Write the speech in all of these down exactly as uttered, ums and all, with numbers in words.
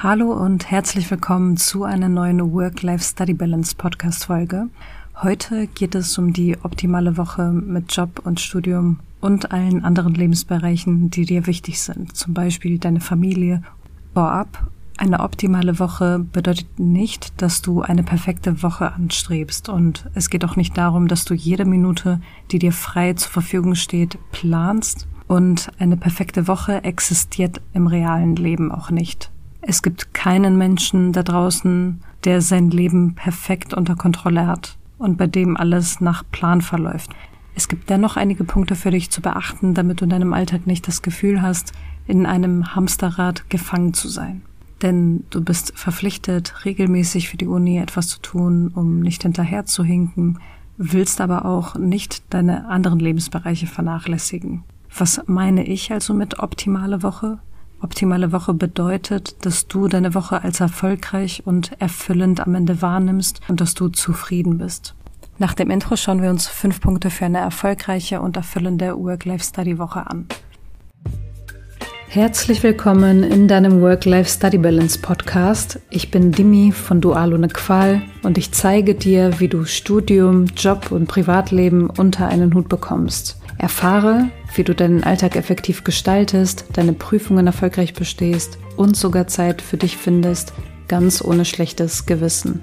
Hallo und herzlich willkommen zu einer neuen Work-Life-Study-Balance-Podcast-Folge. Heute geht es um die optimale Woche mit Job und Studium und allen anderen Lebensbereichen, die dir wichtig sind, zum Beispiel deine Familie. Vorab, eine optimale Woche bedeutet nicht, dass du eine perfekte Woche anstrebst, und es geht auch nicht darum, dass du jede Minute, die dir frei zur Verfügung steht, planst, und eine perfekte Woche existiert im realen Leben auch nicht. Es gibt keinen Menschen da draußen, der sein Leben perfekt unter Kontrolle hat und bei dem alles nach Plan verläuft. Es gibt dennoch einige Punkte für dich zu beachten, damit du in deinem Alltag nicht das Gefühl hast, in einem Hamsterrad gefangen zu sein. Denn du bist verpflichtet, regelmäßig für die Uni etwas zu tun, um nicht hinterher zu hinken, willst aber auch nicht deine anderen Lebensbereiche vernachlässigen. Was meine ich also mit optimale Woche? Optimale Woche bedeutet, dass du deine Woche als erfolgreich und erfüllend am Ende wahrnimmst und dass du zufrieden bist. Nach dem Intro schauen wir uns fünf Punkte für eine erfolgreiche und erfüllende Work-Life-Study-Woche an. Herzlich willkommen in deinem Work-Life-Study-Balance-Podcast. Ich bin Dimi von Dual ohne Qual und ich zeige dir, wie du Studium, Job und Privatleben unter einen Hut bekommst. Erfahre, wie du deinen Alltag effektiv gestaltest, deine Prüfungen erfolgreich bestehst und sogar Zeit für dich findest, ganz ohne schlechtes Gewissen.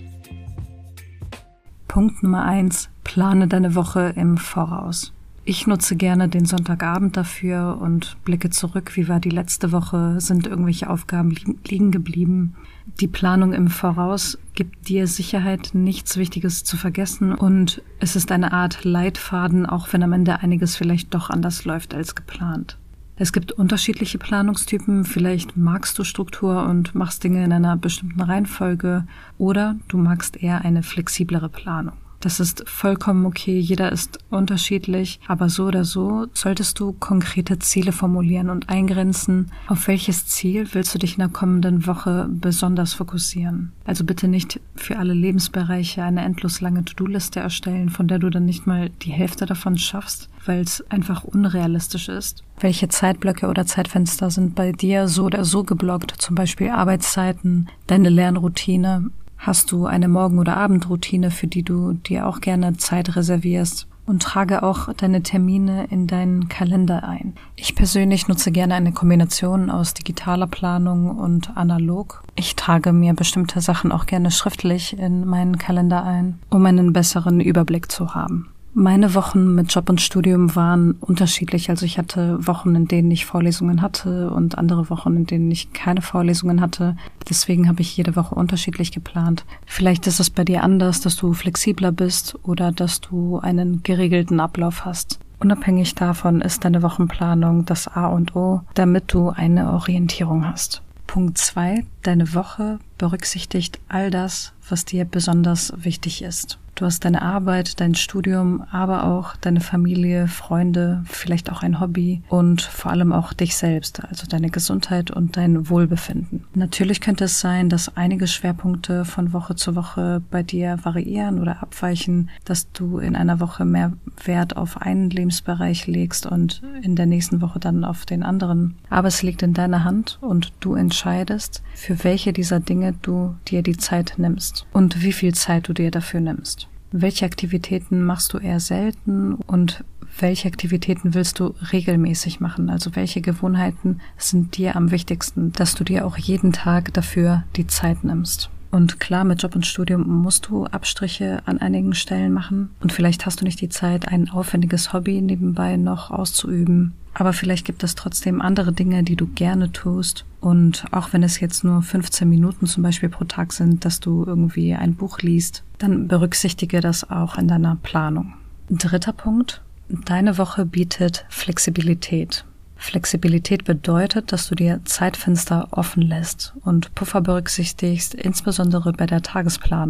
Punkt Nummer eins. Plane deine Woche im Voraus. Ich nutze gerne den Sonntagabend dafür und blicke zurück, wie war die letzte Woche, sind irgendwelche Aufgaben li- liegen geblieben. Die Planung im Voraus gibt dir Sicherheit, nichts Wichtiges zu vergessen, und es ist eine Art Leitfaden, auch wenn am Ende einiges vielleicht doch anders läuft als geplant. Es gibt unterschiedliche Planungstypen, vielleicht magst du Struktur und machst Dinge in einer bestimmten Reihenfolge, oder du magst eher eine flexiblere Planung. Das ist vollkommen okay, jeder ist unterschiedlich, aber so oder so solltest du konkrete Ziele formulieren und eingrenzen, auf welches Ziel willst du dich in der kommenden Woche besonders fokussieren. Also bitte nicht für alle Lebensbereiche eine endlos lange To-Do-Liste erstellen, von der du dann nicht mal die Hälfte davon schaffst, weil es einfach unrealistisch ist. Welche Zeitblöcke oder Zeitfenster sind bei dir so oder so geblockt, zum Beispiel Arbeitszeiten, deine Lernroutine? Hast du eine Morgen- oder Abendroutine, für die du dir auch gerne Zeit reservierst? Und trage auch deine Termine in deinen Kalender ein. Ich persönlich nutze gerne eine Kombination aus digitaler Planung und analog. Ich trage mir bestimmte Sachen auch gerne schriftlich in meinen Kalender ein, um einen besseren Überblick zu haben. Meine Wochen mit Job und Studium waren unterschiedlich. Also ich hatte Wochen, in denen ich Vorlesungen hatte, und andere Wochen, in denen ich keine Vorlesungen hatte. Deswegen habe ich jede Woche unterschiedlich geplant. Vielleicht ist es bei dir anders, dass du flexibler bist oder dass du einen geregelten Ablauf hast. Unabhängig davon ist deine Wochenplanung das A und O, damit du eine Orientierung hast. Punkt zwei. Deine Woche berücksichtigt all das, was dir besonders wichtig ist. Du hast deine Arbeit, dein Studium, aber auch deine Familie, Freunde, vielleicht auch ein Hobby und vor allem auch dich selbst, also deine Gesundheit und dein Wohlbefinden. Natürlich könnte es sein, dass einige Schwerpunkte von Woche zu Woche bei dir variieren oder abweichen, dass du in einer Woche mehr Wert auf einen Lebensbereich legst und in der nächsten Woche dann auf den anderen. Aber es liegt in deiner Hand und du entscheidest, für welche dieser Dinge du dir die Zeit nimmst und wie viel Zeit du dir dafür nimmst. Welche Aktivitäten machst du eher selten und welche Aktivitäten willst du regelmäßig machen? Also welche Gewohnheiten sind dir am wichtigsten, dass du dir auch jeden Tag dafür die Zeit nimmst? Und klar, mit Job und Studium musst du Abstriche an einigen Stellen machen und vielleicht hast du nicht die Zeit, ein aufwendiges Hobby nebenbei noch auszuüben. Aber vielleicht gibt es trotzdem andere Dinge, die du gerne tust. Und auch wenn es jetzt nur fünfzehn Minuten zum Beispiel pro Tag sind, dass du irgendwie ein Buch liest, dann berücksichtige das auch in deiner Planung. Dritter Punkt. Deine Woche bietet Flexibilität. Flexibilität bedeutet, dass du dir Zeitfenster offen lässt und Puffer berücksichtigst, insbesondere bei der Tagesplanung.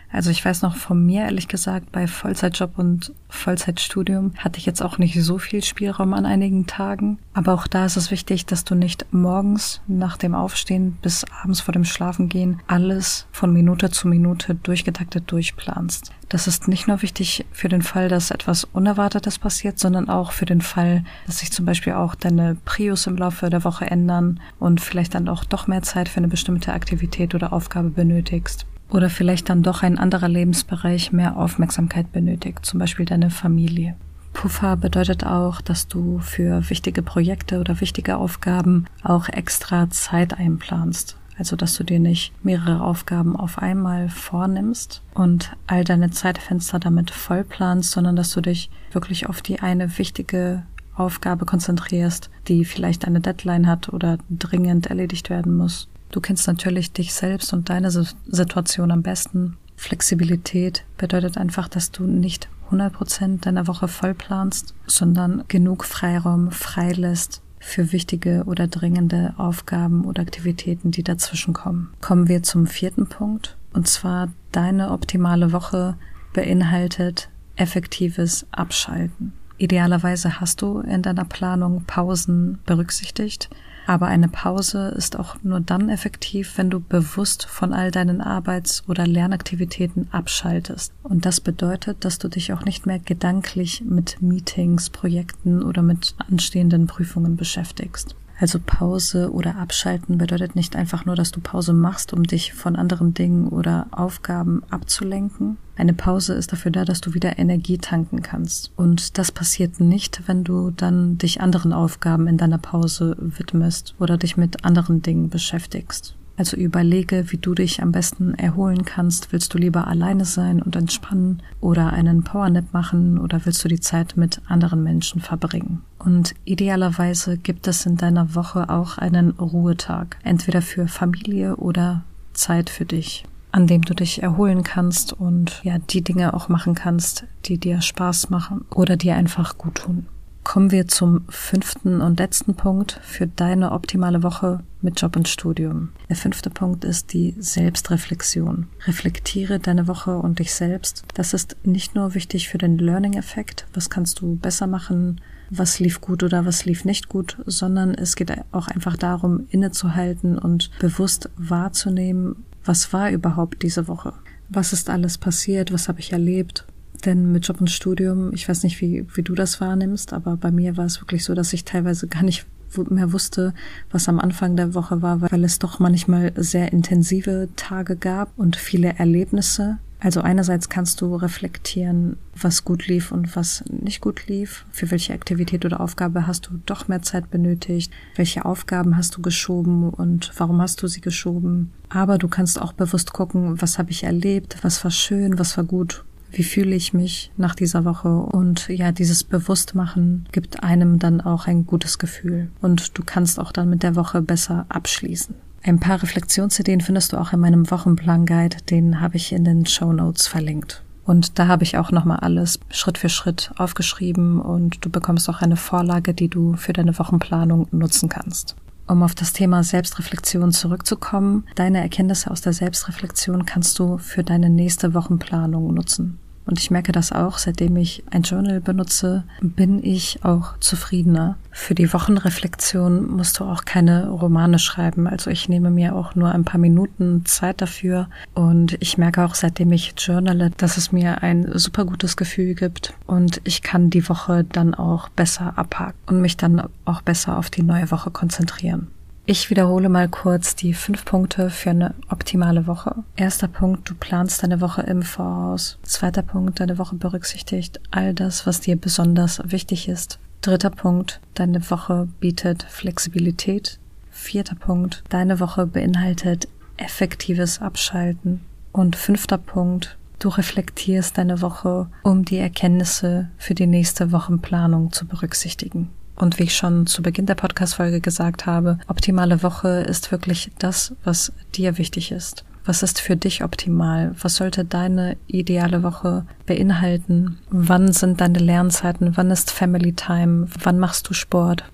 Also ich weiß noch von mir, ehrlich gesagt, bei Vollzeitjob und Vollzeitstudium hatte ich jetzt auch nicht so viel Spielraum an einigen Tagen. Aber auch da ist es wichtig, dass du nicht morgens nach dem Aufstehen bis abends vor dem Schlafengehen alles von Minute zu Minute durchgetaktet durchplanst. Das ist nicht nur wichtig für den Fall, dass etwas Unerwartetes passiert, sondern auch für den Fall, dass sich zum Beispiel auch deine Prios im Laufe der Woche ändern und vielleicht dann auch doch mehr Zeit für eine bestimmte Aktivität oder Aufgabe benötigst. Oder vielleicht dann doch ein anderer Lebensbereich mehr Aufmerksamkeit benötigt, zum Beispiel deine Familie. Puffer bedeutet auch, dass du für wichtige Projekte oder wichtige Aufgaben auch extra Zeit einplanst. Also, dass du dir nicht mehrere Aufgaben auf einmal vornimmst und all deine Zeitfenster damit vollplanst, sondern dass du dich wirklich auf die eine wichtige Aufgabe konzentrierst, die vielleicht eine Deadline hat oder dringend erledigt werden muss. Du kennst natürlich dich selbst und deine Situation am besten. Flexibilität bedeutet einfach, dass du nicht hundert Prozent deiner Woche voll planst, sondern genug Freiraum freilässt für wichtige oder dringende Aufgaben oder Aktivitäten, die dazwischen kommen. Kommen wir zum vierten Punkt. Und zwar, deine optimale Woche beinhaltet effektives Abschalten. Idealerweise hast du in deiner Planung Pausen berücksichtigt, aber eine Pause ist auch nur dann effektiv, wenn du bewusst von all deinen Arbeits- oder Lernaktivitäten abschaltest. Und das bedeutet, dass du dich auch nicht mehr gedanklich mit Meetings, Projekten oder mit anstehenden Prüfungen beschäftigst. Also Pause oder Abschalten bedeutet nicht einfach nur, dass du Pause machst, um dich von anderen Dingen oder Aufgaben abzulenken. Eine Pause ist dafür da, dass du wieder Energie tanken kannst. Und das passiert nicht, wenn du dann dich anderen Aufgaben in deiner Pause widmest oder dich mit anderen Dingen beschäftigst. Also überlege, wie du dich am besten erholen kannst. Willst du lieber alleine sein und entspannen oder einen Powernap machen oder willst du die Zeit mit anderen Menschen verbringen? Und idealerweise gibt es in deiner Woche auch einen Ruhetag, entweder für Familie oder Zeit für dich, an dem du dich erholen kannst und ja, die Dinge auch machen kannst, die dir Spaß machen oder dir einfach gut tun. Kommen wir zum fünften und letzten Punkt für deine optimale Woche mit Job und Studium. Der fünfte Punkt ist die Selbstreflexion. Reflektiere deine Woche und dich selbst. Das ist nicht nur wichtig für den Learning-Effekt, was kannst du besser machen, was lief gut oder was lief nicht gut, sondern es geht auch einfach darum, innezuhalten und bewusst wahrzunehmen, was war überhaupt diese Woche? Was ist alles passiert? Was habe ich erlebt? Denn mit Job und Studium, ich weiß nicht, wie, wie du das wahrnimmst, aber bei mir war es wirklich so, dass ich teilweise gar nicht mehr wusste, was am Anfang der Woche war, weil es doch manchmal sehr intensive Tage gab und viele Erlebnisse. Also einerseits kannst du reflektieren, was gut lief und was nicht gut lief. Für welche Aktivität oder Aufgabe hast du doch mehr Zeit benötigt? Welche Aufgaben hast du geschoben und warum hast du sie geschoben? Aber du kannst auch bewusst gucken, was habe ich erlebt, was war schön, was war gut. Wie fühle ich mich nach dieser Woche? Und ja, dieses Bewusstmachen gibt einem dann auch ein gutes Gefühl. Und du kannst auch dann mit der Woche besser abschließen. Ein paar Reflexionsideen findest du auch in meinem Wochenplan-Guide. Den habe ich in den Shownotes verlinkt. Und da habe ich auch nochmal alles Schritt für Schritt aufgeschrieben und du bekommst auch eine Vorlage, die du für deine Wochenplanung nutzen kannst. Um auf das Thema Selbstreflexion zurückzukommen, deine Erkenntnisse aus der Selbstreflexion kannst du für deine nächste Wochenplanung nutzen. Und ich merke das auch, seitdem ich ein Journal benutze, bin ich auch zufriedener. Für die Wochenreflexion musst du auch keine Romane schreiben. Also ich nehme mir auch nur ein paar Minuten Zeit dafür. Und ich merke auch, seitdem ich journale, dass es mir ein super gutes Gefühl gibt. Und ich kann die Woche dann auch besser abhaken und mich dann auch besser auf die neue Woche konzentrieren. Ich wiederhole mal kurz die fünf Punkte für eine optimale Woche. Erster Punkt, du planst deine Woche im Voraus. Zweiter Punkt, deine Woche berücksichtigt all das, was dir besonders wichtig ist. Dritter Punkt, deine Woche bietet Flexibilität. Vierter Punkt, deine Woche beinhaltet effektives Abschalten. Und fünfter Punkt, du reflektierst deine Woche, um die Erkenntnisse für die nächste Wochenplanung zu berücksichtigen. Und wie ich schon zu Beginn der Podcast-Folge gesagt habe, optimale Woche ist wirklich das, was dir wichtig ist. Was ist für dich optimal? Was sollte deine ideale Woche beinhalten? Wann sind deine Lernzeiten? Wann ist Family Time? Wann machst du Sport?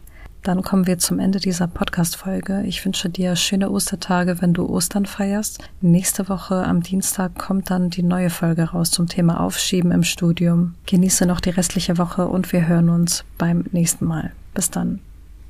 dann kommen wir zum Ende dieser Podcast-Folge. Ich wünsche dir schöne Ostertage, wenn du Ostern feierst. Nächste Woche am Dienstag kommt dann die neue Folge raus zum Thema Aufschieben im Studium. Genieße noch die restliche Woche und wir hören uns beim nächsten Mal. Bis dann.